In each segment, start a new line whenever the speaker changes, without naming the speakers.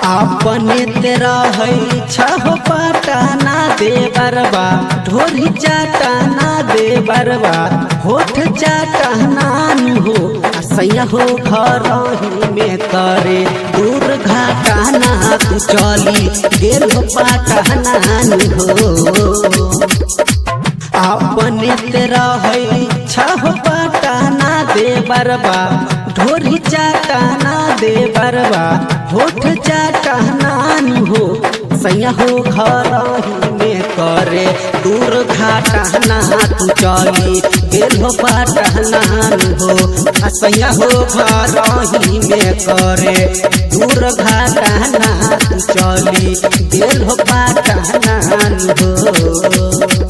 अपने तेरा है छह पटाना दे बरबा ढोरी चाटाना दे बरबा होठ चाटाना हो सैया हो घर में करे दूर घाटाना तू चली गेल पटाना हो अपने तेरा है छह पटाना दे बरबा ढोरी चाटाना दे बरबा होठ चाटाना हो सैया हो घर में करे दूर घाटाना तू चली गेल पटाना हो सैया हो घर में करे दूर घाटाना तू चली गेल पटाना हो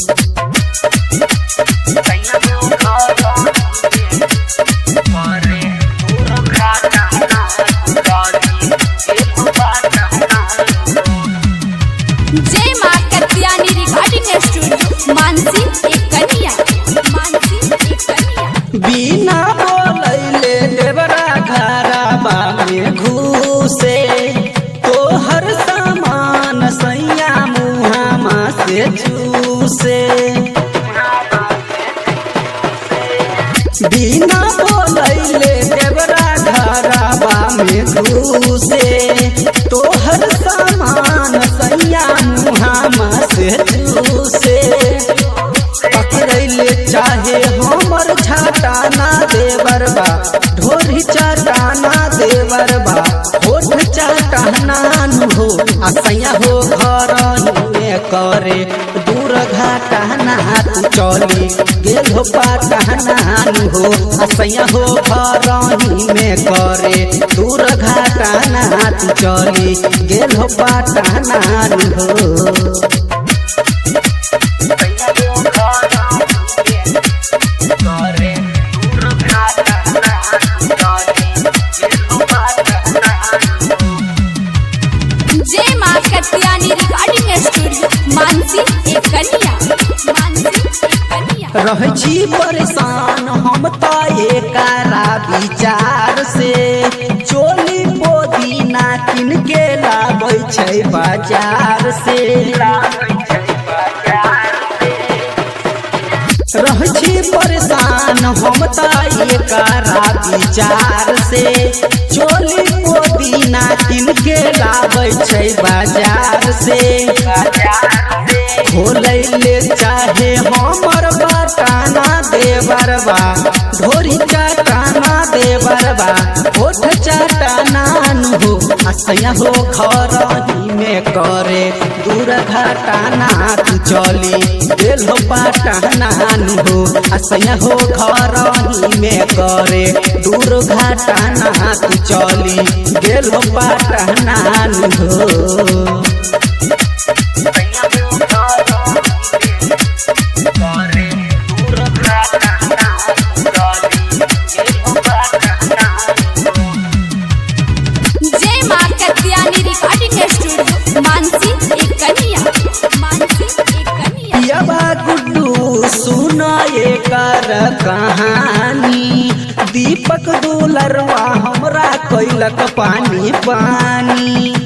जय मां कत्यानी रिकॉर्डिंग स्टूडियो मानसी एक कन्या
बिना बोलैले देवरा घरबा में घुसे तोहर सामान सैया मुहामा से चूसे बिना बोलैले देवरा घरबा में घुसे तोहर सामान सैया मुहामा से चूसे पकड़ैले चाहे हमर छाटाना देवरबा ढोरी चाटाना देवरबा होठ चाटाना हो सैया हो घर में करे दूर घाटाना तू चली गेल पटाना हो सैया हो घर में करे दूर घाटाना तू चली गेल पटाना हो
जय मां कत्यानी रिकॉर्डिंग स्टूडियो मानसी एक कन्या
रह छी परेशान हम तो एकरा विचार से चोली पोदीना किन के लाबै छै बाजार से रह छी परेशान हम तो एकरा विचार से चोली पोदीना किन के लाबै छै बाजार से खोलैले चाहे हमर बटाना देवरबा ढोरी चाटाना देवरबा होठ चाटाना हो सैया हो घर में करे दूर घाटाना तू चली गेल पटाना हो सैया हो घर में करे दूर घाटाना तू चली गेल पटाना हो
जय मां कत्यानी रिकॉर्डिंग स्टूडियो मानसी एक कन्या
पियाबा गुड्डू सुना एकर कहानी दीपक दुलरवा हमरा कैलक पानी पानी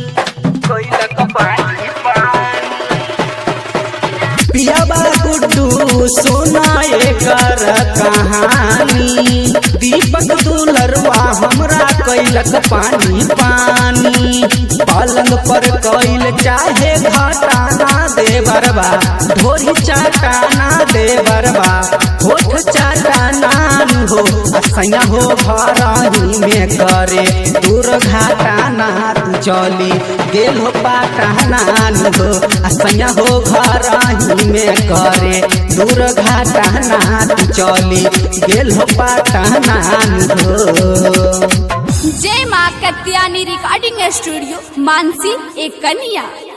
पियाबा गुड्डू सुना एकर कहानी दीपक दुलरवा हमरा कैलक पानी पानी पलंग पर कैल चाहे घाटाना देवरबा ढोरी चाटाना देवरबा होठ चाटाना हो सैया हो घर में करे दूर घाटाना तू चली गेल पटाना हो सैया हो घर में करे दूर घाटाना तू चली गेल पटाना हो
जय मां कत्यानी रिकॉर्डिंग स्टूडियो मानसी एक कन्या।